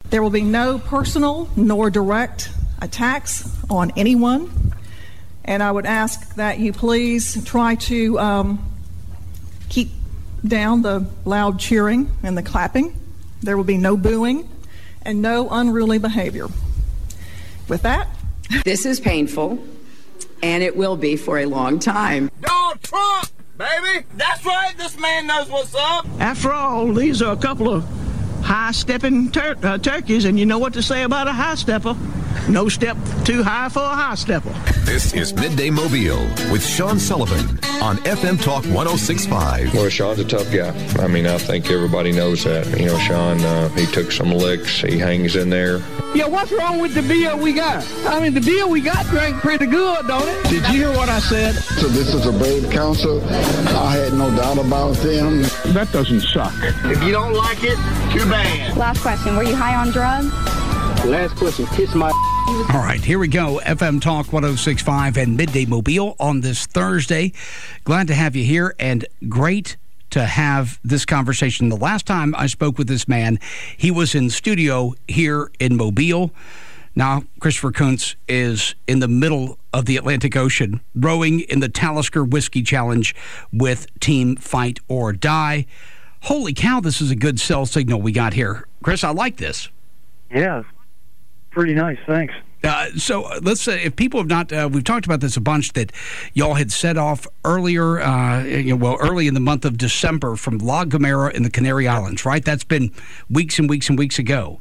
There will be no personal nor direct attacks on anyone, and I would ask that you please try to keep down the loud cheering and the clapping. There will be no booing and no unruly behavior. With that, this is painful, and it will be for a long time. Donald Trump, baby! That's right, this man knows what's up! After all, these are a couple of high-stepping turkeys, and you know what to say about a high-stepper. No step too high for a high-stepper. This is Midday Mobile with Sean Sullivan on FM Talk 106.5. Well, Sean's a tough guy. I mean, I think everybody knows that. You know, Sean, he took some licks. He hangs in there. Yeah, what's wrong with the beer we got? I mean, the beer we got drank pretty good, don't it? Did you hear what I said? So this is a brave council. I had no doubt about them. That doesn't suck. If you don't like it, too bad. Last question, were you high on drugs? Last question, kiss my... All right, here we go. FM Talk 106.5 and Midday Mobile on this Thursday. Glad to have you here, and great to have this conversation. The last time I spoke with this man, he was in studio here in Mobile. Now, Christopher Kuntz is in the middle of the Atlantic Ocean, rowing in the Talisker Whiskey Challenge with Team Fight or Die. Holy cow, this is a good cell signal we got here. Chris, I like this. Yeah, pretty nice, thanks. So let's say, if people have not, we've talked about this a bunch, that y'all had set off earlier, early in the month of December from La Gomera in the Canary Islands, right? That's been weeks and weeks and weeks ago.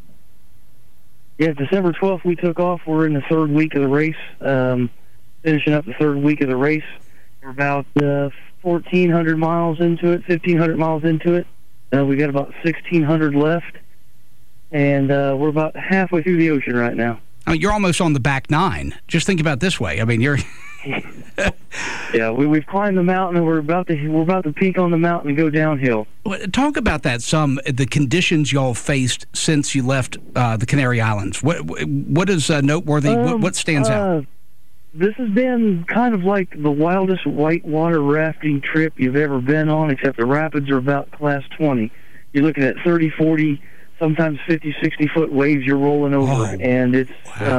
Yeah, December 12th we took off. We're in the third week of the race, finishing up the third week of the race. We're about 1,400 miles into it, 1,500 miles into it. We got about 1,600 left, and we're about halfway through the ocean right now. I mean, you're almost on the back nine. Just think about it this way. I mean, you're... Yeah, we've climbed the mountain, and we're about to peak on the mountain and go downhill. Talk about that some, the conditions y'all faced since you left the Canary Islands. What is noteworthy? What stands out? This has been kind of like the wildest whitewater rafting trip you've ever been on, except the rapids are about class 20. You're looking at 30, 40, sometimes 50, 60-foot waves you're rolling over, and it's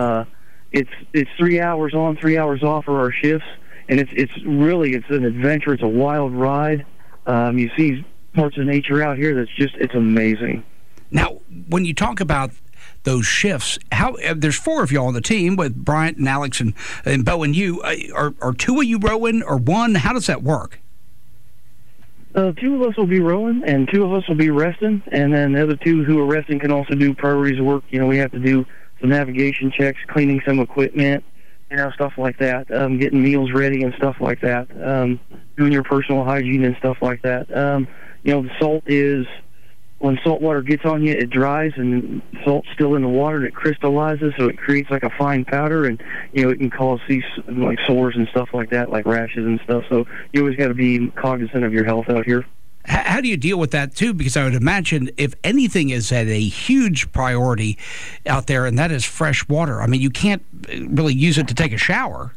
3 hours on, 3 hours off are our shifts, and it's an adventure. It's a wild ride. You see parts of nature out here it's amazing. Now, when you talk about those shifts, there's four of y'all on the team with Bryant and Alex and Bo and you. Are two of you rowing or one? How does that work? Two of us will be rowing, and two of us will be resting, and then the other two who are resting can also do priorities work. You know, we have to do some navigation checks, cleaning some equipment, stuff like that, getting meals ready and stuff like that, doing your personal hygiene and stuff like that. The salt is, when salt water gets on you, it dries, and salt's still in the water, and it crystallizes, so it creates like a fine powder, and, it can cause these, like, sores and stuff like that, like rashes and stuff, so you always got to be cognizant of your health out here. How do you deal with that, too? Because I would imagine if anything is at a huge priority out there, and that is fresh water. I mean, you can't really use it to take a shower.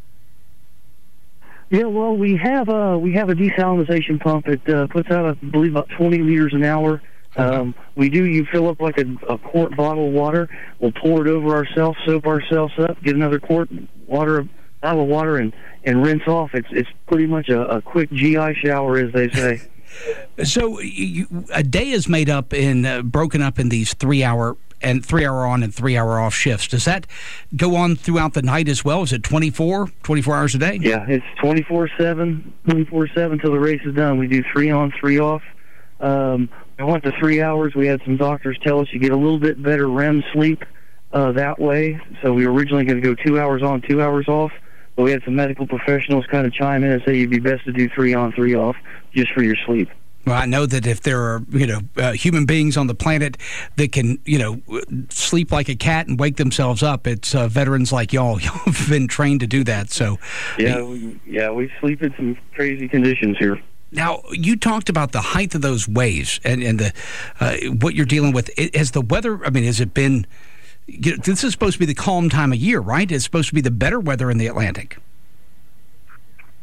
Yeah, well, we have a desalinization pump. It puts out, I believe, about 20 liters an hour. You fill up like a quart bottle of water. We'll pour it over ourselves, soap ourselves up, get another bottle of water, and rinse off. It's pretty much a quick GI shower, as they say. So a day is made up broken up in these 3 hour on and 3 hour off shifts. Does that go on throughout the night as well? Is it 24 hours a day? Yeah, it's 24/7 till the race is done. We do 3 on, 3 off. We went to 3 hours. We had some doctors tell us you get a little bit better REM sleep that way. So we were originally going to go 2 hours on, 2 hours off. But we had some medical professionals kind of chime in and say you'd be best to do 3 on, 3 off just for your sleep. Well, I know that if there are, human beings on the planet that can, sleep like a cat and wake themselves up, it's veterans like y'all. Y'all have been trained to do that. So, we sleep in some crazy conditions here. Now, you talked about the height of those waves and the what you're dealing with. Has the weather? I mean, has it been? This is supposed to be the calm time of year, right? It's supposed to be the better weather in the Atlantic.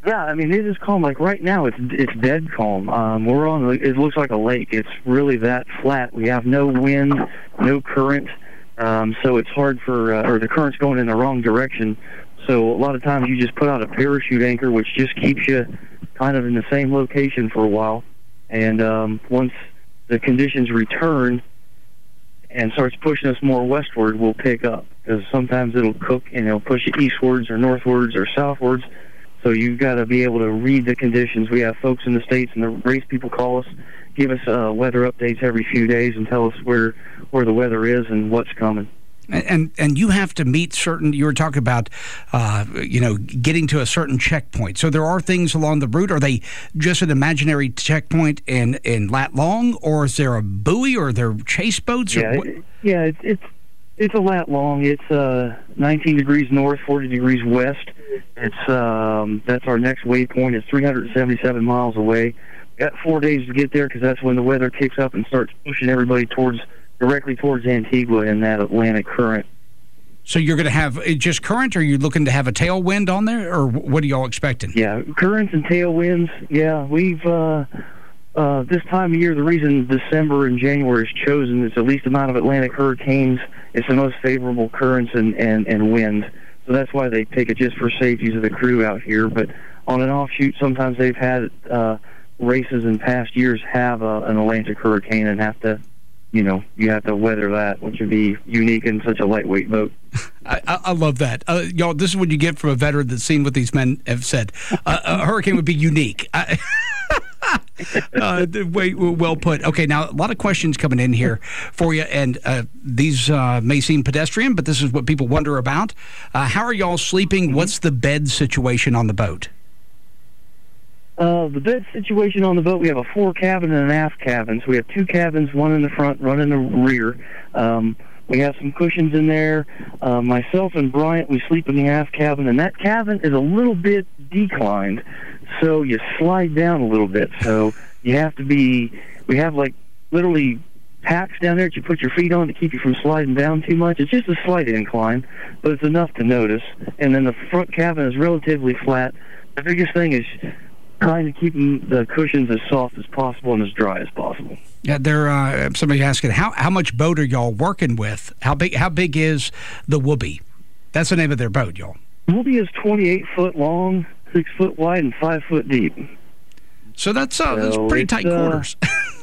Yeah, I mean, it is calm. Like right now, it's dead calm. We're on. It looks like a lake. It's really that flat. We have no wind, no current, so it's hard for, or the current's going in the wrong direction. So a lot of times you just put out a parachute anchor, which just keeps you kind of in the same location for a while. And once the conditions return and starts pushing us more westward, we'll pick up. Because sometimes it'll cook and it'll push you eastwards or northwards or southwards. So you've got to be able to read the conditions. We have folks in the States, and the race people call us, give us weather updates every few days and tell us where the weather is and what's coming. And you have to meet certain, you were talking about, getting to a certain checkpoint. So there are things along the route. Are they just an imaginary checkpoint in lat long, or is there a buoy, or are there chase boats? It's a lat long. It's 19 degrees north, 40 degrees west. It's that's our next waypoint. It's 377 miles away. Got 4 days to get there because that's when the weather kicks up and starts pushing everybody directly towards Antigua in that Atlantic current. So you're going to have just current, or are you looking to have a tailwind on there, or what are y'all expecting? Yeah, currents and tailwinds. Yeah, we've this time of year, the reason December and January is chosen is the least amount of Atlantic hurricanes. It's the most favorable currents and wind. So that's why they take it just for safeties of the crew out here. But on an offshoot, sometimes they've had races in past years have an Atlantic hurricane and have to, you have to weather that, which would be unique in such a lightweight boat. I love that. Y'all, this is what you get from a veteran that's seen what these men have said. A hurricane would be unique. Well put. Okay, now a lot of questions coming in here for you, and these may seem pedestrian, but this is what people wonder about. How are y'all sleeping? What's the bed situation on the boat? The bed situation on the boat, we have a fore cabin and an aft cabin. So we have two cabins, one in the front, one in the rear. We have some cushions in there. Myself and Bryant, we sleep in the aft cabin, and that cabin is a little bit declined, so you slide down a little bit. So you have to we have like literally packs down there that you put your feet on to keep you from sliding down too much. It's just a slight incline, but it's enough to notice. And then the front cabin is relatively flat. The biggest thing is trying to keep the cushions as soft as possible and as dry as possible. Yeah, somebody asking how much boat are y'all working with? How big is the Whoopee? That's the name of their boat, y'all. Whoopee is 28 foot long, 6 foot wide, and 5 foot deep. So that's pretty tight quarters.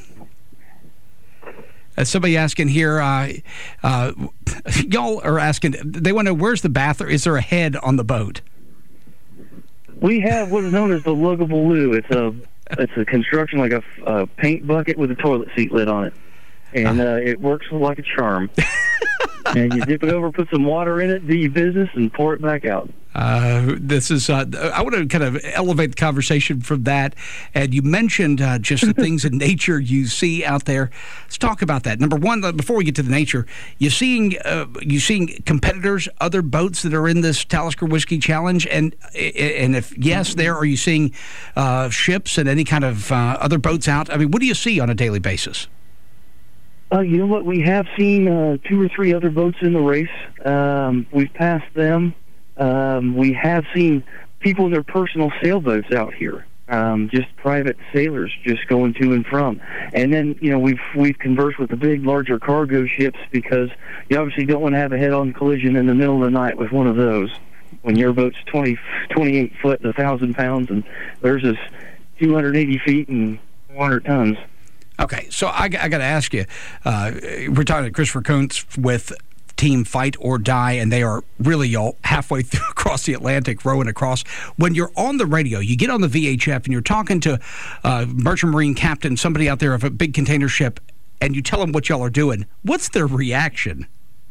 Somebody asking here, y'all are asking, they want to know, where's the bathroom? Is there a head on the boat? We have what is known as the luggable loo. It's a construction like a paint bucket with a toilet seat lid on it, and it works like a charm. And you dip it over, put some water in it, do your business, and pour it back out. This is I want to kind of elevate the conversation from that. And you mentioned just the things in nature you see out there. Let's talk about that. Number one, before we get to the nature, you seeing competitors, other boats that are in this Talisker Whiskey Challenge, and if yes, are you seeing ships and any kind of other boats out? I mean, what do you see on a daily basis? You know what? We have seen 2 or 3 other boats in the race. We've passed them. We have seen people in their personal sailboats out here, just private sailors just going to and from. And then, we've conversed with the big, larger cargo ships because you obviously don't want to have a head-on collision in the middle of the night with one of those. When your boat's 28 foot and 1,000 pounds, and theirs is 280 feet and 400 tons. Okay, so I got to ask you, we're talking to Christopher Kuntz with Team Fight or Die, and they are really all halfway through across the Atlantic, rowing across. When you're on the radio, you get on the VHF, and you're talking to Merchant Marine captain, somebody out there of a big container ship, and you tell them what y'all are doing. What's their reaction?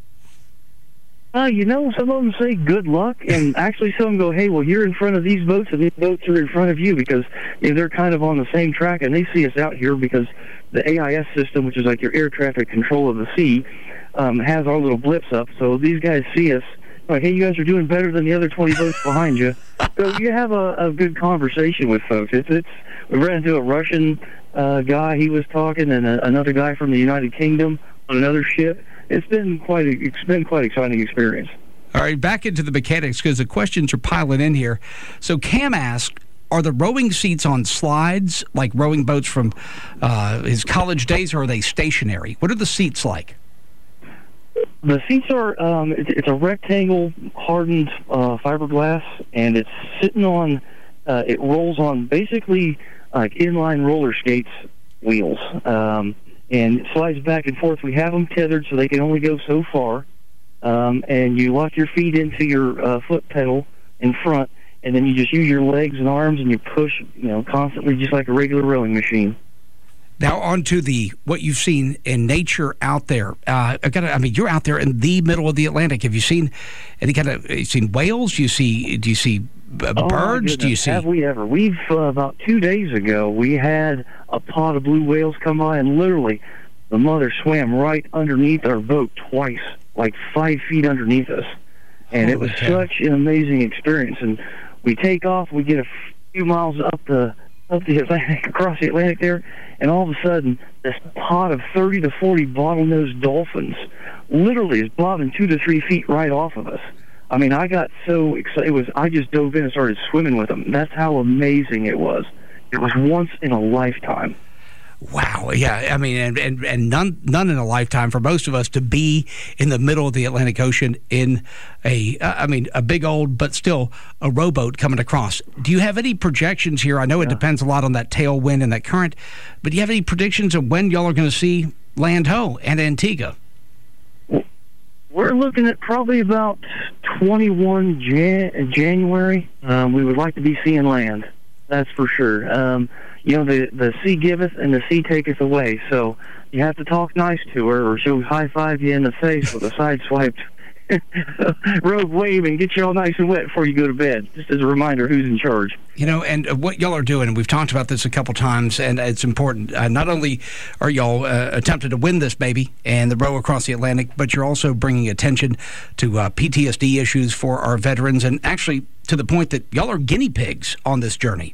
Some of them say good luck, and actually some go, hey, well, you're in front of these boats, and these boats are in front of you, because they're kind of on the same track, and they see us out here because the AIS system, which is like your air traffic control of the sea, has our little blips up. So these guys see us, like, hey, you guys are doing better than the other 20 boats behind you. So you have a good conversation with folks. We ran into a Russian guy, he was talking, and another guy from the United Kingdom on another ship. It's been quite exciting experience. All right, back into the mechanics because the questions are piling in here. So Cam asked, Are the rowing seats on slides, like rowing boats from his college days, or are they stationary? What are the seats like? The seats are, it's a rectangle hardened fiberglass, and it's sitting on, it rolls on basically like inline roller skates wheels, and it slides back and forth. We have them tethered so they can only go so far, and you lock your feet into your foot pedal in front, and then you just use your legs and arms, and you push, constantly, just like a regular rowing machine. Now on to what you've seen in nature out there. You're out there in the middle of the Atlantic. Have you seen any you seen whales? Do you see birds? Do you see? Have we ever? We've about 2 days ago we had a pod of blue whales come by, and literally the mother swam right underneath our boat twice, like 5 feet underneath us, and it was such an amazing experience. And we take off, we get a few miles up the Atlantic, across the Atlantic there, and all of a sudden, this pod of 30 to 40 bottlenose dolphins literally is bobbing 2 to 3 feet right off of us. I mean, I got so excited. I just dove in and started swimming with them. That's how amazing it was. It was once in a lifetime. Wow. Yeah. I mean, and none in a lifetime for most of us to be in the middle of the Atlantic Ocean in a big old, but still a rowboat coming across. Do you have any projections here? I know it depends a lot on that tailwind and that current, but do you have any predictions of when y'all are going to see land ho and Antigua? We're looking at probably about 21 January. We would like to be seeing land. That's for sure. The sea giveth and the sea taketh away. So you have to talk nice to her, or she'll high-five you in the face with a side-swiped rogue wave and get you all nice and wet before you go to bed. Just as a reminder, who's in charge. And what y'all are doing, and we've talked about this a couple times, and it's important. Not only are y'all attempting to win this baby and the row across the Atlantic, but you're also bringing attention to PTSD issues for our veterans, and actually to the point that y'all are guinea pigs on this journey.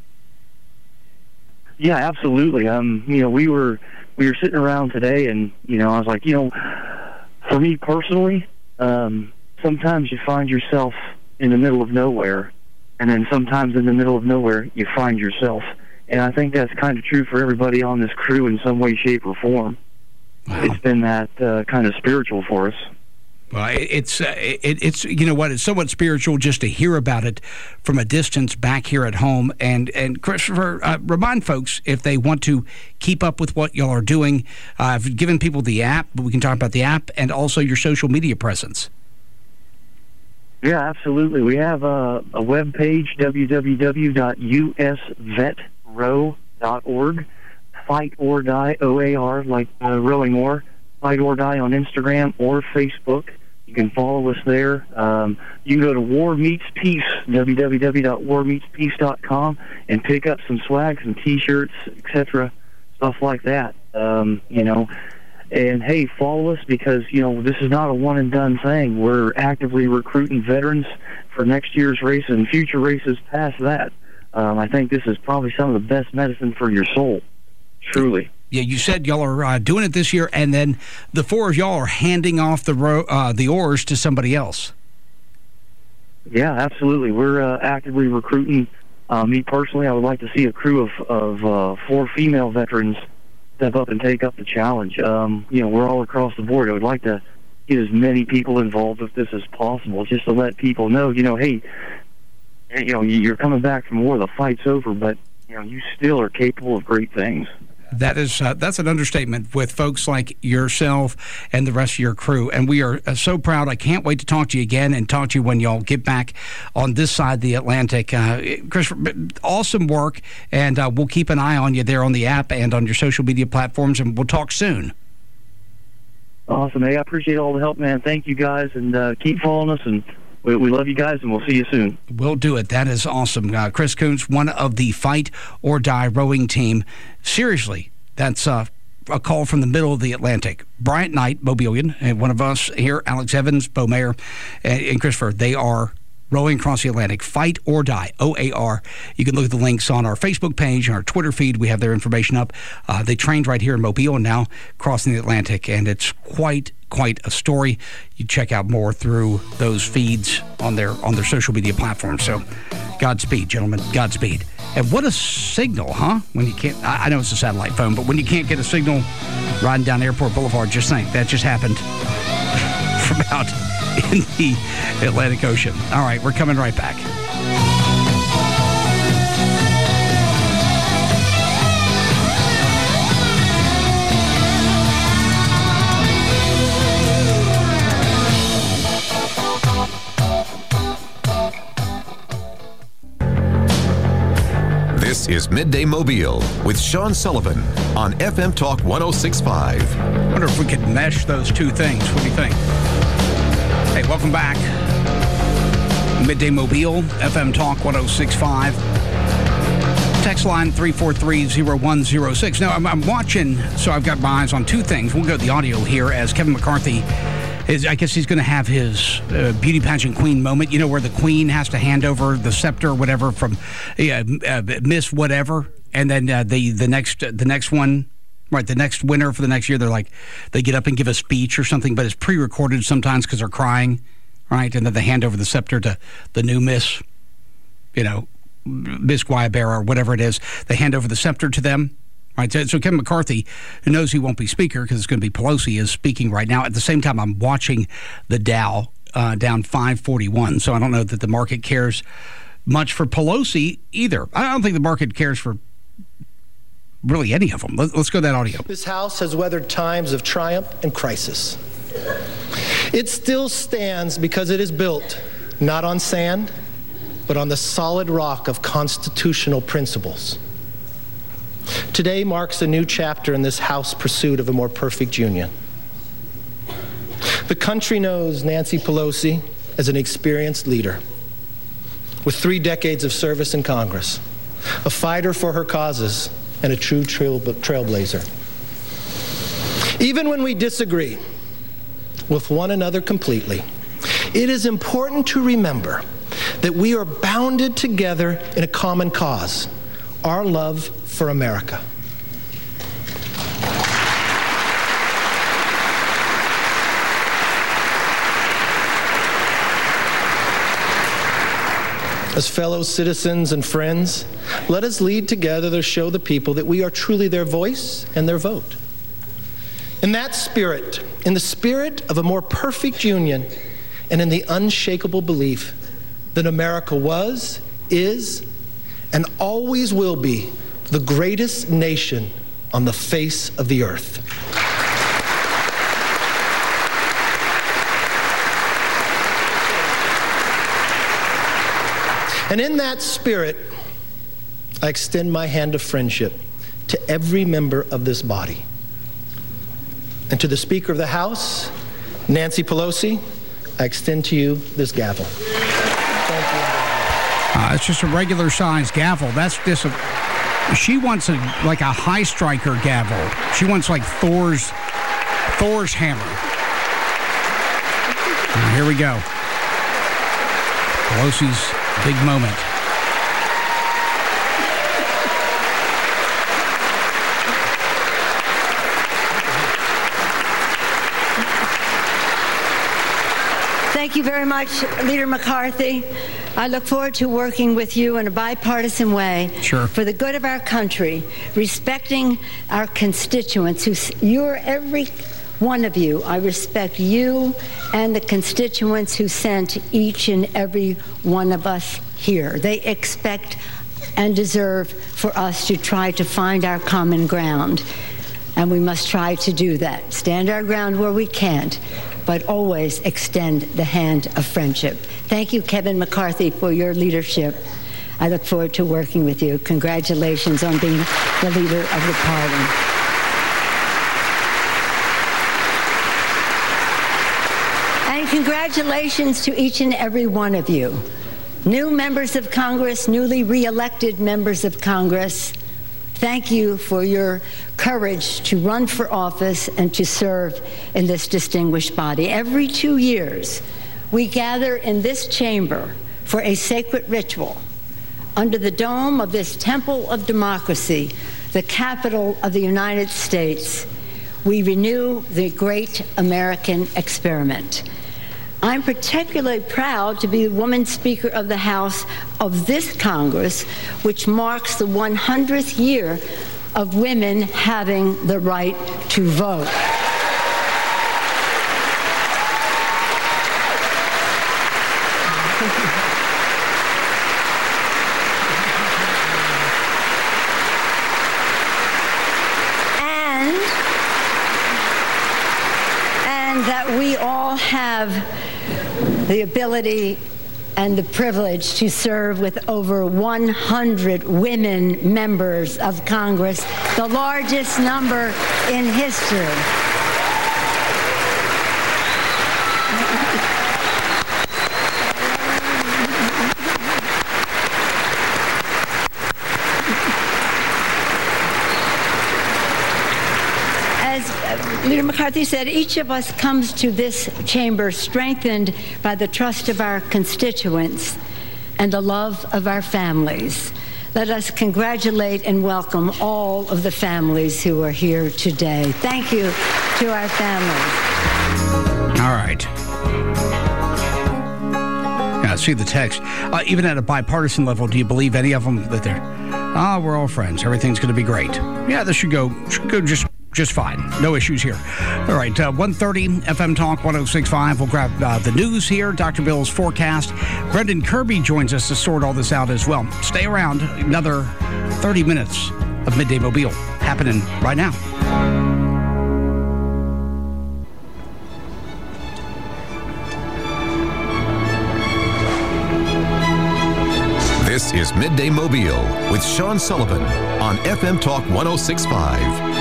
Yeah, absolutely. We were sitting around today, and I was like, for me personally, sometimes you find yourself in the middle of nowhere, and then sometimes in the middle of nowhere you find yourself. And I think that's kind of true for everybody on this crew in some way, shape, or form. Wow. It's been that kind of spiritual for us. Well, it's it's somewhat spiritual just to hear about it from a distance back here at home. And Christopher, remind folks if they want to keep up with what y'all are doing. I've given people the app, but we can talk about the app and also your social media presence. Yeah, absolutely. We have a web page, www.usvetrow.org. Fight or Die, OAR, like rowing oar. Fight or Die on Instagram or Facebook. You can follow us there. You can go to War Meets Peace, www.warmeetspeace.com, and pick up some swag, some T-shirts, etc., stuff like that. And hey, follow us because this is not a one-and-done thing. We're actively recruiting veterans for next year's race and future races past that. I think this is probably some of the best medicine for your soul, truly. Yeah, you said y'all are doing it this year, and then the four of y'all are handing off the oars to somebody else. Yeah, absolutely. We're actively recruiting. Me personally, I would like to see a crew of 4 female veterans step up and take up the challenge. We're all across the board. I would like to get as many people involved with this as possible, just to let people know, hey, you're coming back from war. The fight's over, but you still are capable of great things. That's an understatement with folks like yourself and the rest of your crew. And we are so proud. I can't wait to talk to you again and talk to you when y'all get back on this side of the Atlantic. Christopher, awesome work, and we'll keep an eye on you there on the app and on your social media platforms, and we'll talk soon. Awesome. Hey, I appreciate all the help, man. Thank you, guys, and keep following us, and we love you guys, and we'll see you soon. We'll do it. That is awesome. Chris Coons, one of the Fight or Die rowing team. Seriously, that's a call from the middle of the Atlantic. Bryant Knight, Mobilian, and one of us here, Alex Evans, Bo Mayer, and Christopher, they are rowing across the Atlantic. Fight or Die, OAR. You can look at the links on our Facebook page and our Twitter feed. We have their information up. They trained right here in Mobile and now crossing the Atlantic, and it's quite a story. You check out more through those feeds on their social media platforms. So Godspeed, gentlemen. Godspeed. And what a signal, huh? When you can't, I know it's a satellite phone, but when you can't get a signal riding down Airport Boulevard, just think that just happened from out in the Atlantic Ocean. All right, we're coming right back. This is Midday Mobile with Sean Sullivan on FM Talk 106.5. I wonder if we could mesh those two things. What do you think? Hey, welcome back. Midday Mobile, FM Talk 106.5. Text line 343-0106. Now, I'm watching, so I've got my eyes on two things. We'll go to the audio here as Kevin McCarthy I guess he's going to have his beauty pageant queen moment, you know, where the queen has to hand over the scepter or whatever from Miss whatever, and then the next one, right, the next winner for the next year, they get up and give a speech or something, but it's pre-recorded sometimes because they're crying, right, and then they hand over the scepter to the new Miss, you know, Miss Guayabera or whatever it is. They hand over the scepter to them. Right, so Kevin McCarthy, who knows he won't be speaker because it's going to be Pelosi, is speaking right now. At the same time, I'm watching the Dow down 541. So I don't know that the market cares much for Pelosi either. I don't think the market cares for really any of them. Let's go to that audio. This House has weathered times of triumph and crisis. It still stands because it is built not on sand, but on the solid rock of constitutional principles. Today marks a new chapter in this House pursuit of a more perfect union. The country knows Nancy Pelosi as an experienced leader with 3 decades of service in Congress, a fighter for her causes, and a true trailblazer. Even when we disagree with one another completely, it is important to remember that we are bounded together in a common cause, our love for America. As fellow citizens and friends, let us lead together to show the people that we are truly their voice and their vote. In that spirit, in the spirit of a more perfect union, and in the unshakable belief that America was, is, and always will be the greatest nation on the face of the earth. And in that spirit, I extend my hand of friendship to every member of this body. And to the Speaker of the House, Nancy Pelosi, I extend to you this gavel. Thank you. It's just a regular size gavel. That's just she wants like a high striker gavel. She wants like Thor's hammer. Here we go. Pelosi's big moment. Thank you very much, Leader McCarthy. I look forward to working with you in a bipartisan way for the good of our country, respecting our constituents. Every one of you, I respect you and the constituents who sent each and every one of us here. They expect and deserve for us to try to find our common ground. And we must try to do that. Stand our ground where we can't, but always extend the hand of friendship. Thank you, Kevin McCarthy, for your leadership. I look forward to working with you. Congratulations on being the leader of the party. And congratulations to each and every one of you. New members of Congress, newly re-elected members of Congress, thank you for your courage to run for office and to serve in this distinguished body. Every 2 years, we gather in this chamber for a sacred ritual. Under the dome of this temple of democracy, the capital of the United States, we renew the great American experiment. I'm particularly proud to be the woman Speaker of the House of this Congress, which marks the 100th year of women having the right to vote. And that we all have the ability and the privilege to serve with over 100 women members of Congress, the largest number in history. Leader McCarthy said, each of us comes to this chamber strengthened by the trust of our constituents and the love of our families. Let us congratulate and welcome all of the families who are here today. Thank you to our families. All right. Yeah, I see the text. Even at a bipartisan level, do you believe any of them that they're, we're all friends, everything's going to be great? Yeah, this should go just fine. No issues here. All right, 1:30 FM Talk 106.5. We'll grab the news here, Dr. Bill's forecast. Brendan Kirby joins us to sort all this out as well. Stay around. Another 30 minutes of Midday Mobile happening right now. This is Midday Mobile with Sean Sullivan on FM Talk 106.5.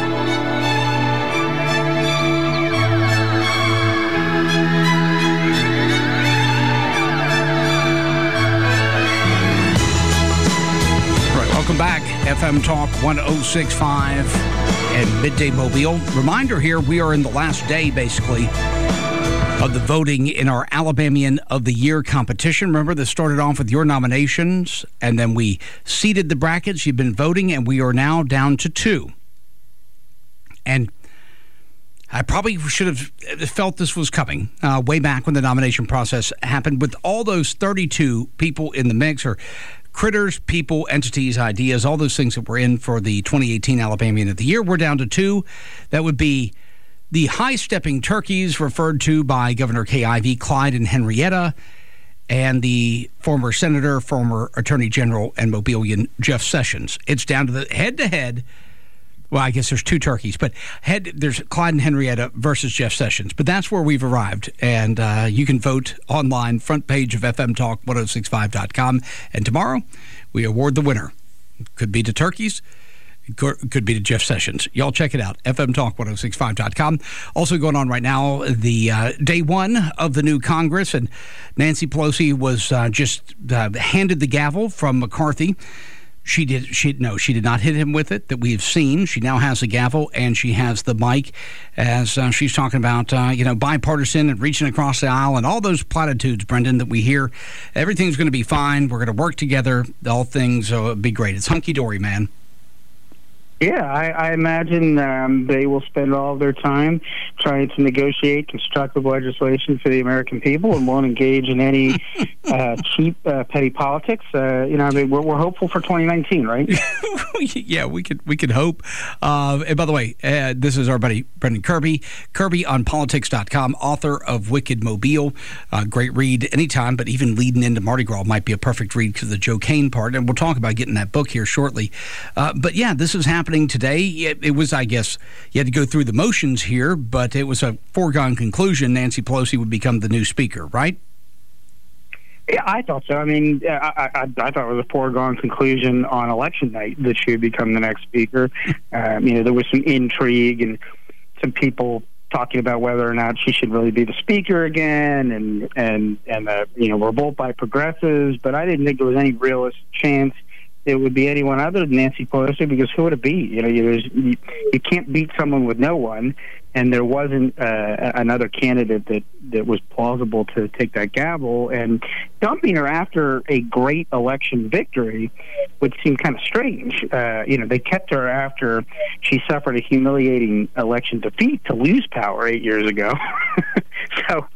Welcome back, FM Talk 106.5 and Midday Mobile. Reminder here, we are in the last day, basically, of the voting in our Alabamian of the Year competition. Remember, this started off with your nominations, and then we seeded the brackets. You've been voting, and we are now down to 2. And I probably should have felt this was coming way back when the nomination process happened. With all those 32 people in the mix, or critters, people, entities, ideas, all those things that were in for the 2018 Alabamian of the Year, we're down to 2. That would be the high-stepping turkeys referred to by Governor Kay Ivey, Clyde and Henrietta, and the former senator, former attorney general, and Mobilian Jeff Sessions. It's down to the head-to-head. Well, I guess there's 2 turkeys, but there's Clyde and Henrietta versus Jeff Sessions. But that's where we've arrived, and you can vote online, front page of FMTalk1065.com. And tomorrow, we award the winner. Could be to turkeys, could be to Jeff Sessions. Y'all check it out, FMTalk1065.com. Also going on right now, the day 1 of the new Congress, and Nancy Pelosi was just handed the gavel from McCarthy. She did not hit him with it that we have seen. She now has the gavel and she has the mic as she's talking about, bipartisan and reaching across the aisle and all those platitudes, Brendan, that we hear. Everything's going to be fine. We're going to work together. All things will be great. It's hunky-dory, man. Yeah, I imagine they will spend all of their time trying to negotiate constructive legislation for the American people and won't engage in any cheap, petty politics. We're hopeful for 2019, right? Yeah, we could hope. And by the way, this is our buddy Brendan Kirby, KirbyOnPolitics.com, author of Wicked Mobile. Great read anytime, but even leading into Mardi Gras might be a perfect read because of the Joe Kane part. And we'll talk about getting that book here shortly. But yeah, this is happening today. It was, I guess, you had to go through the motions here, but it was a foregone conclusion Nancy Pelosi would become the new speaker, right? Yeah, I thought so. I mean, I thought it was a foregone conclusion on election night that she would become the next speaker. There was some intrigue and some people talking about whether or not she should really be the speaker again, and revolt by progressives. But I didn't think there was any realistic chance it would be anyone other than Nancy Pelosi, because who would it be? You can't beat someone with no one. and there wasn't another candidate that was plausible to take that gavel. And dumping her after a great election victory would seem kind of strange. They kept her after she suffered a humiliating election defeat to lose power 8 years ago. So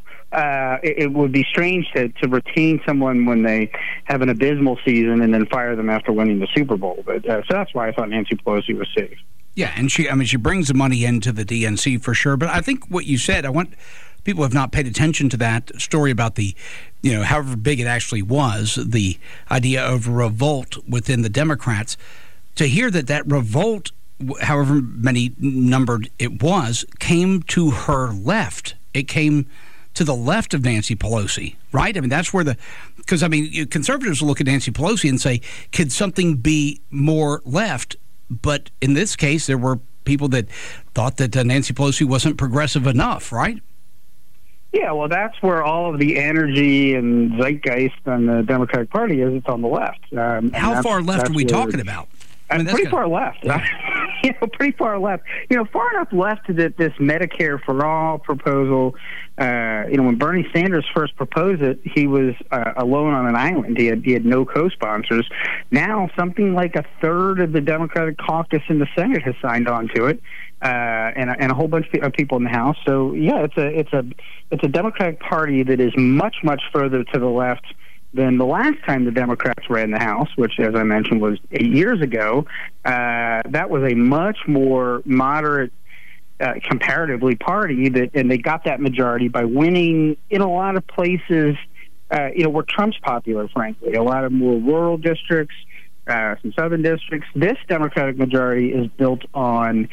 it would be strange to retain someone when they have an abysmal season and then fire them after winning the Super Bowl. But so that's why I thought Nancy Pelosi was safe. Yeah, and she brings the money into the DNC for sure. But I think what you said, I want people have not paid attention to that story about the, however big it actually was, the idea of revolt within the Democrats. To hear that revolt, however many numbered it was, came to her left. It came to the left of Nancy Pelosi, right? I mean, that's where because conservatives will look at Nancy Pelosi and say, could something be more left? But in this case, there were people that thought that Nancy Pelosi wasn't progressive enough, right? Yeah, well, that's where all of the energy and zeitgeist on the Democratic Party is. It's on the left. How far left are we talking about? Pretty far left. Yeah. Pretty far left. Far enough left that this Medicare for All proposal, when Bernie Sanders first proposed it, he was alone on an island. He had no co-sponsors. Now, something like a third of the Democratic caucus in the Senate has signed on to it, and a whole bunch of people in the House. So, yeah, it's a Democratic Party that is much, much further to the left than the last time the Democrats ran the House, which, as I mentioned, was 8 years ago. That was a much more moderate, comparatively, party, and they got that majority by winning in a lot of places, where Trump's popular, frankly. A lot of more rural districts, some southern districts. This Democratic majority is built on,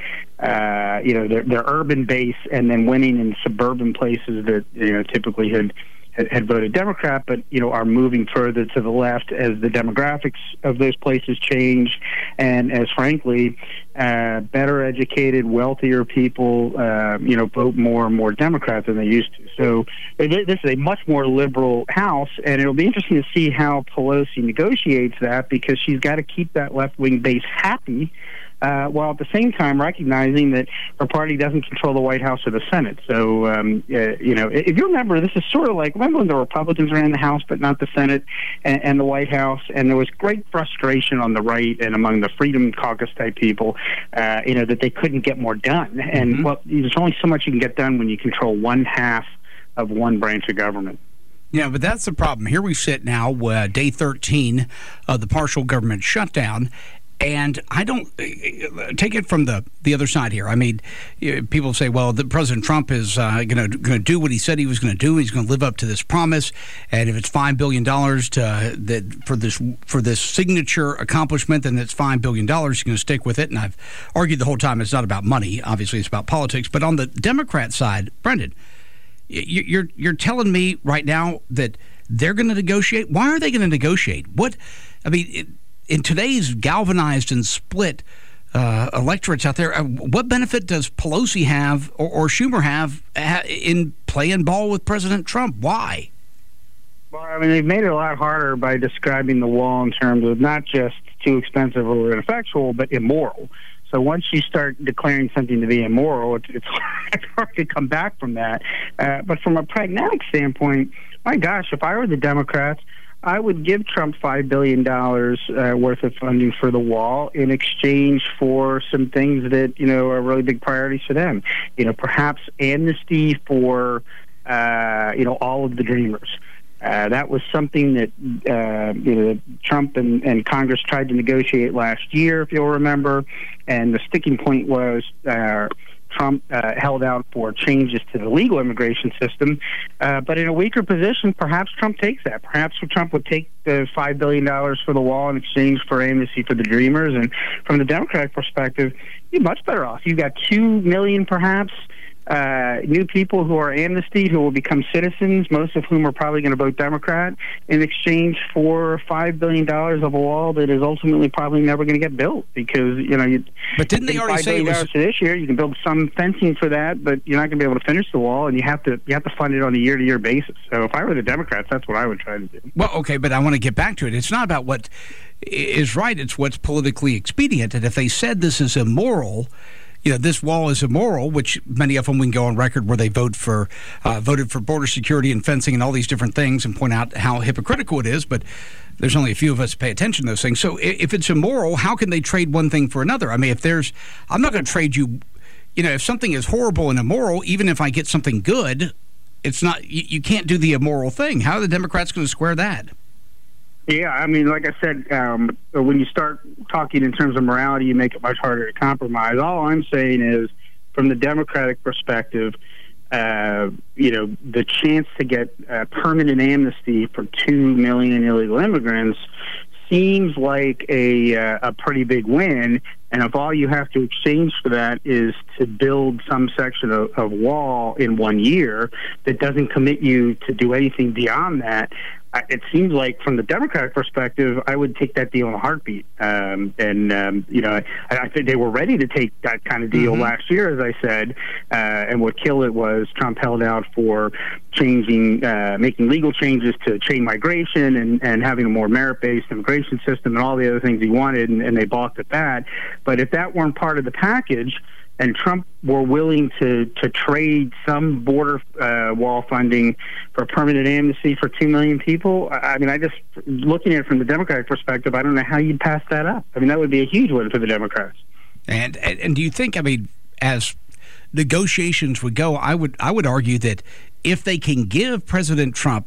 their urban base, and then winning in suburban places that, typically had voted Democrat, but are moving further to the left as the demographics of those places change, and as frankly, better educated, wealthier people, vote more and more Democrat than they used to. So this is a much more liberal House, and it'll be interesting to see how Pelosi negotiates that, because she's got to keep that left-wing base happy, while at the same time recognizing that her party doesn't control the White House or the Senate. So, if you remember, this is sort of like, remember when the Republicans ran the House but not the Senate and the White House, and there was great frustration on the right and among the Freedom Caucus type people, that they couldn't get more done. And, well, there's only so much you can get done when you control one half of one branch of government. Yeah, but that's the problem. Here we sit now, day 13 of the partial government shutdown. And I don't take it from the other side here. I mean, people say, well, President Trump is going to do what he said he was going to do. He's going to live up to this promise. And if it's $5 billion for this signature accomplishment, then it's $5 billion. He's going to stick with it. And I've argued the whole time it's not about money. Obviously, it's about politics. But on the Democrat side, Brendan, you're telling me right now that they're going to negotiate? Why are they going to negotiate? In today's galvanized and split electorates out there, what benefit does Pelosi have or Schumer have in playing ball with President Trump? Why? Well, they've made it a lot harder by describing the wall in terms of not just too expensive or ineffectual, but immoral. So once you start declaring something to be immoral, it's hard to come back from that. But from a pragmatic standpoint, my gosh, if I were the Democrats, I would give Trump $5 billion worth of funding for the wall in exchange for some things that, are really big priorities for them. Perhaps amnesty for, all of the Dreamers. That was something that, Trump and Congress tried to negotiate last year, if you'll remember. And the sticking point was Trump held out for changes to the legal immigration system, but in a weaker position, perhaps Trump takes that. Perhaps Trump would take the $5 billion for the wall in exchange for amnesty for the Dreamers. And from the Democratic perspective, you're much better off. You've got 2 million, perhaps, new people who are amnestied who will become citizens, most of whom are probably going to vote Democrat, in exchange for $5 billion of a wall that is ultimately probably never going to get built, because But didn't they already say it was this year? You can build some fencing for that, but you're not going to be able to finish the wall, and you have to fund it on a year-to-year basis. So if I were the Democrats, that's what I would try to do. Well, okay, but I want to get back to it. It's not about what is right; it's what's politically expedient. And if they said this is immoral, this wall is immoral, which many of them we can go on record where they voted for border security and fencing and all these different things and point out how hypocritical it is. But there's only a few of us who pay attention to those things. So if it's immoral, how can they trade one thing for another? I mean, I'm not going to trade you, if something is horrible and immoral, even if I get something good, it's not, you can't do the immoral thing. How are the Democrats going to square that? Yeah, I mean, like I said, when you start talking in terms of morality, you make it much harder to compromise. All I'm saying is, from the Democratic perspective, the chance to get permanent amnesty for 2 million illegal immigrants seems like a pretty big win. And if all you have to exchange for that is to build some section of wall in 1 year that doesn't commit you to do anything beyond that, it seems like from the Democratic perspective, I would take that deal in a heartbeat. I think they were ready to take that kind of deal last year, as I said. And what killed it was Trump held out for making legal changes to chain migration and having a more merit-based immigration system and all the other things he wanted, and they balked at that. But if that weren't part of the package, and Trump were willing to trade some border wall funding for permanent amnesty for 2 million people, I mean, looking at it from the Democratic perspective, I don't know how you'd pass that up. I mean, that would be a huge win for the Democrats. And do you think, I mean, as negotiations would go, I would argue that if they can give President Trump,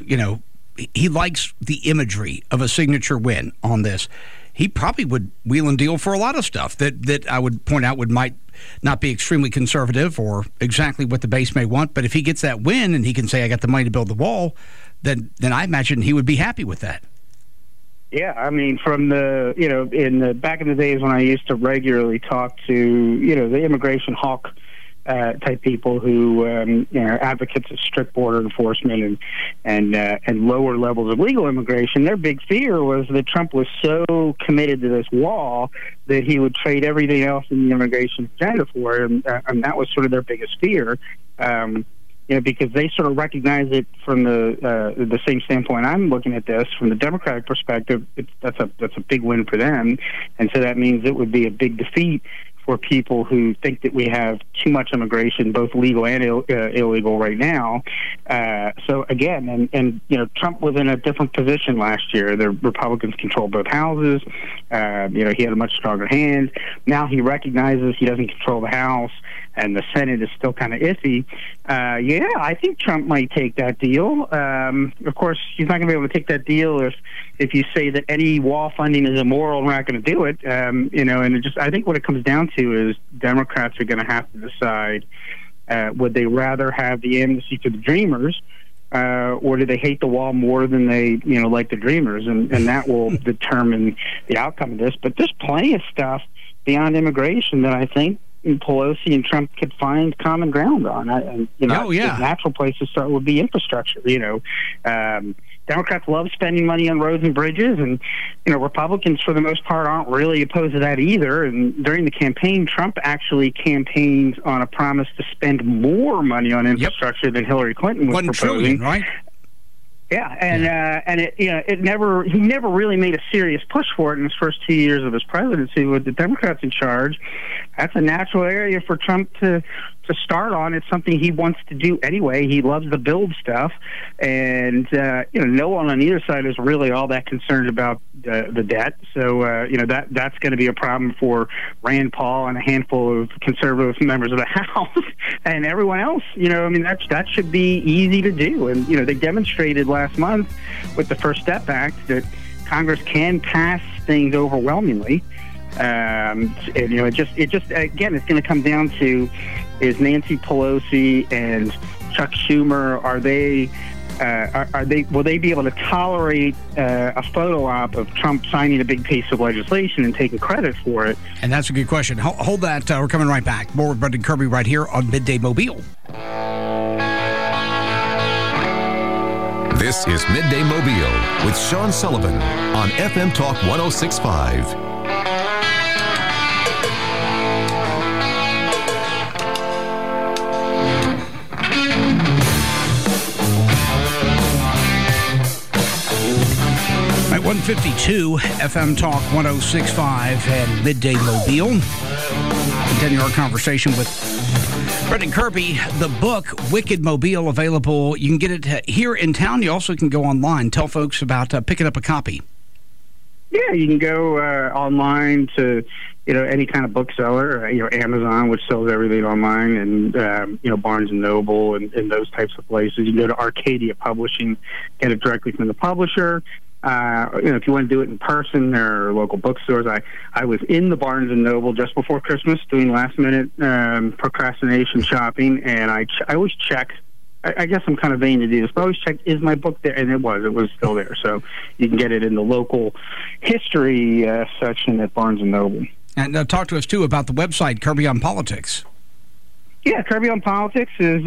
he likes the imagery of a signature win on this, he probably would wheel and deal for a lot of stuff that I would point out might not be extremely conservative or exactly what the base may want. But if he gets that win and he can say, I got the money to build the wall, then I imagine he would be happy with that. Yeah, I mean, from back in the days when I used to regularly talk to, the immigration hawk type people who advocates of strict border enforcement and lower levels of legal immigration, their big fear was that Trump was so committed to this wall that he would trade everything else in the immigration agenda for it, and that was sort of their biggest fear. Because they sort of recognize it from the same standpoint I'm looking at this. From the Democratic perspective, that's a big win for them, and so that means it would be a big defeat for people who think that we have too much immigration, both legal and illegal right now. So again, and Trump was in a different position last year. The Republicans control both houses. He had a much stronger hand. Now he recognizes he doesn't control the House, and the Senate is still kind of iffy. I think Trump might take that deal. Of course, he's not going to be able to take that deal if you say that any wall funding is immoral and we're not going to do it. And I think what it comes down to is Democrats are going to have to decide, would they rather have the amnesty to the Dreamers, or do they hate the wall more than they, like the Dreamers? And that will determine the outcome of this. But there's plenty of stuff beyond immigration that I think Pelosi and Trump could find common ground on. The natural place to start would be infrastructure. Democrats love spending money on roads and bridges, and Republicans, for the most part, aren't really opposed to that either. And during the campaign, Trump actually campaigned on a promise to spend more money on infrastructure than Hillary Clinton was proposing. $1 trillion, right? Yeah, and he never really made a serious push for it in his first 2 years of his presidency with the Democrats in charge. That's a natural area for Trump to start on. It's something he wants to do anyway. He loves to build stuff, and no one on either side is really all that concerned about the debt. So that's going to be a problem for Rand Paul and a handful of conservative members of the House, and everyone else. That should be easy to do. And they demonstrated last month with the First Step Act that Congress can pass things overwhelmingly. It just again, it's going to come down to, is Nancy Pelosi and Chuck Schumer, will they be able to tolerate a photo op of Trump signing a big piece of legislation and taking credit for it? And that's a good question. Hold that. We're coming right back. More with Brendan Kirby right here on Midday Mobile. This is Midday Mobile with Sean Sullivan on FM Talk 106.5. At 152 FM Talk 106.5 and Midday Mobile. Continue our conversation with Brendan Kirby. The book, Wicked Mobile, available. You can get it here in town. You also can go online. Tell folks about picking up a copy. Yeah, you can go online to, any kind of bookseller, Amazon, which sells everything online, and, Barnes & Noble and those types of places. You can go to Arcadia Publishing, get it directly from the publisher. If you want to do it in person, there are local bookstores. I was in the Barnes & Noble just before Christmas doing last-minute procrastination shopping, and I always check. I guess I'm kind of vain to do this, but I always check, is my book there? And it was still there. So you can get it in the local history section at Barnes & Noble. And talk to us, too, about the website, Kirby on Politics. Yeah, Kirby on Politics is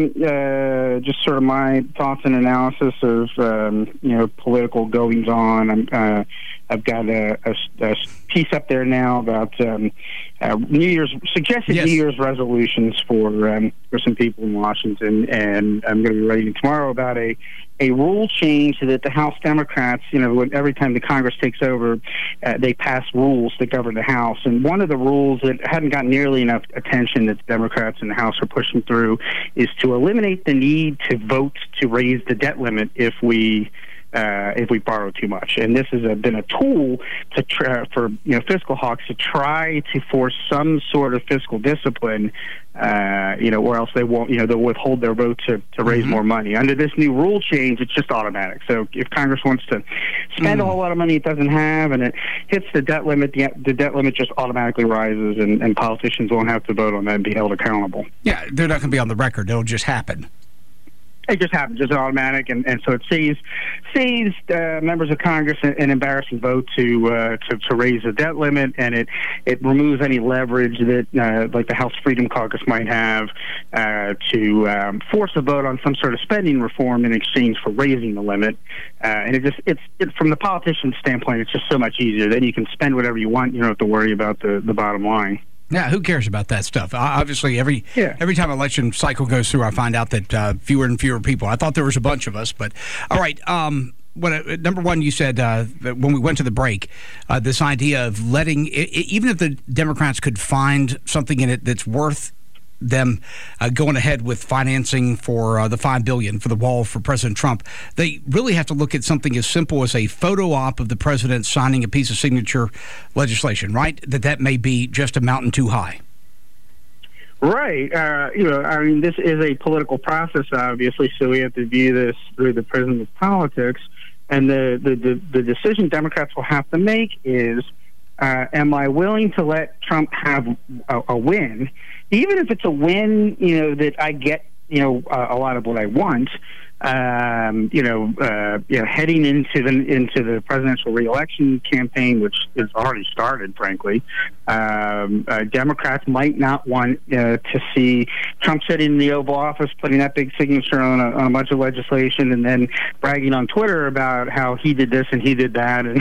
just sort of my thoughts and analysis of, political goings-on. I've got a piece up there now about suggested New Year's resolutions for some people in Washington, and I'm going to be writing tomorrow about a rule change that the House Democrats, every time the Congress takes over, they pass rules that govern the House. And one of the rules that hadn't gotten nearly enough attention that the Democrats in the House are pushing through is to eliminate the need to vote to raise the debt limit if we borrow too much. And this has been a tool for fiscal hawks to try to force some sort of fiscal discipline, or else they won't, they'll withhold their vote to raise more money. Under this new rule change, it's just automatic. So if Congress wants to spend a whole lot of money it doesn't have and it hits the debt limit, the debt limit just automatically rises, and politicians won't have to vote on that and be held accountable. Yeah, they're not going to be on the record. It'll just happen. It just happens. It's automatic, and so it saves members of Congress an embarrassing vote to raise the debt limit, and it removes any leverage that like the House Freedom Caucus might have to force a vote on some sort of spending reform in exchange for raising the limit. And it's from the politician's standpoint, it's just so much easier. Then you can spend whatever you want. You don't have to worry about the bottom line. Yeah, who cares about that stuff? Obviously, every time election cycle goes through, I find out that fewer and fewer people. I thought there was a bunch of us, but all right. Number one, you said when we went to the break, this idea of letting, even if the Democrats could find something in it that's worth them going ahead with financing for the $5 billion for the wall for President Trump, they really have to look at something as simple as a photo op of the president signing a piece of signature legislation, right? That may be just a mountain too high. Right. This is a political process, obviously, so we have to view this through the prism of politics. And the decision Democrats will have to make is, am I willing to let Trump have a win, even if it's a win, that I get, a lot of what I want, heading into the presidential reelection campaign, which has already started, frankly. Democrats might not want to see Trump sitting in the Oval Office, putting that big signature on a bunch of legislation, and then bragging on Twitter about how he did this and he did that, and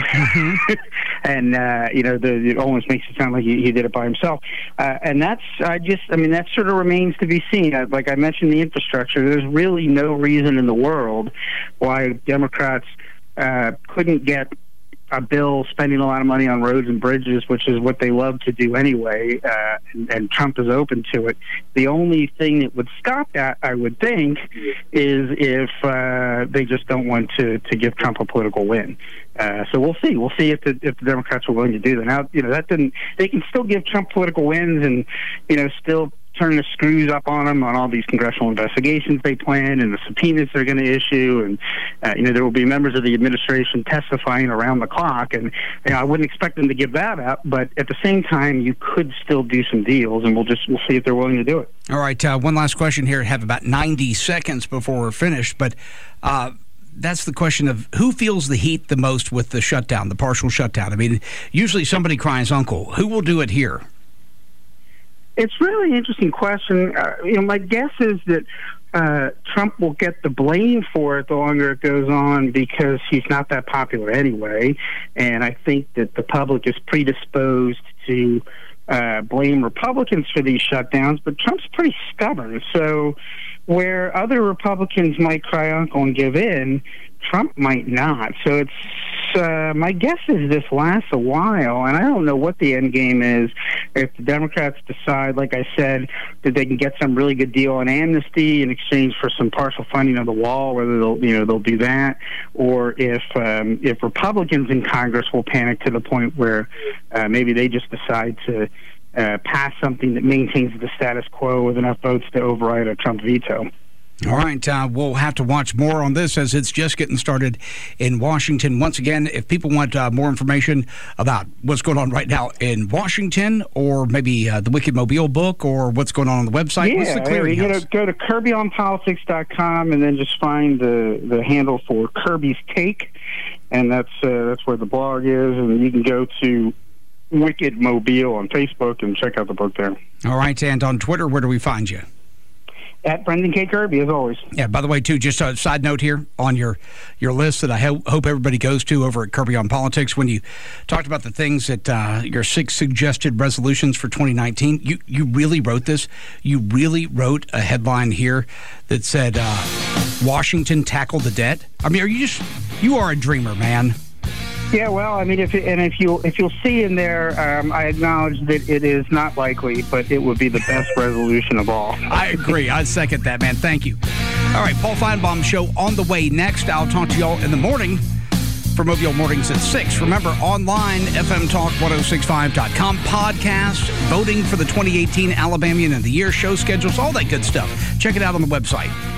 it almost makes it sound like he did it by himself. And that sort of remains to be seen. Like I mentioned, the infrastructure. There's really no reason in the world why Democrats couldn't get a bill spending a lot of money on roads and bridges, which is what they love to do anyway, and Trump is open to it. The only thing that would stop that, I would think, is if they just don't want to give Trump a political win. So we'll see. We'll see if the Democrats are willing to do that. Now, they can still give Trump political wins and, still turn the screws up on them on all these congressional investigations they plan and the subpoenas they're going to issue, and there will be members of the administration testifying around the clock, and I wouldn't expect them to give that up, but at the same time you could still do some deals, and we'll see if they're willing to do it. All right, one last question here. I have about 90 seconds before we're finished, but that's the question of who feels the heat the most with the shutdown, the partial shutdown. I mean, usually somebody cries uncle. Who will do it here? It's really an interesting question. My guess is that Trump will get the blame for it the longer it goes on, because he's not that popular anyway. And I think that the public is predisposed to blame Republicans for these shutdowns, but Trump's pretty stubborn. So where other Republicans might cry uncle and give in, Trump might not. So it's my guess is this lasts a while, and I don't know what the end game is. If the Democrats decide, like I said, that they can get some really good deal on amnesty in exchange for some partial funding of the wall, whether they'll do that, or if Republicans in Congress will panic to the point where maybe they just decide to pass something that maintains the status quo with enough votes to override a Trump veto. All right, we'll have to watch more on this as it's just getting started in Washington. Once again, if people want more information about what's going on right now in Washington, or maybe the Wicked Mobile book, or what's going on the website, what's the clearinghouse? Go to KirbyOnPolitics.com and then just find the handle for Kirby's Take, and that's where the blog is, and you can go to Wicked Mobile on Facebook and check out the book there. All right, and on Twitter, where do we find you? At Brendan K. Kirby, as always. Yeah, by the way, too, just a side note here on your list that I hope everybody goes to over at Kirby on Politics. When you talked about the things that your 6 suggested resolutions for 2019, you really wrote this. You really wrote a headline here that said, Washington tackle the debt. I mean, you are a dreamer, man. Yeah, well, I mean, if you'll see in there, I acknowledge that it is not likely, but it would be the best resolution of all. I agree. I second that, man. Thank you. All right, Paul Feinbaum Show on the way next. I'll talk to y'all in the morning for Mobile Mornings at 6. Remember, online, fmtalk1065.com, podcast, voting for the 2018 Alabamian of the Year, show schedules, all that good stuff. Check it out on the website.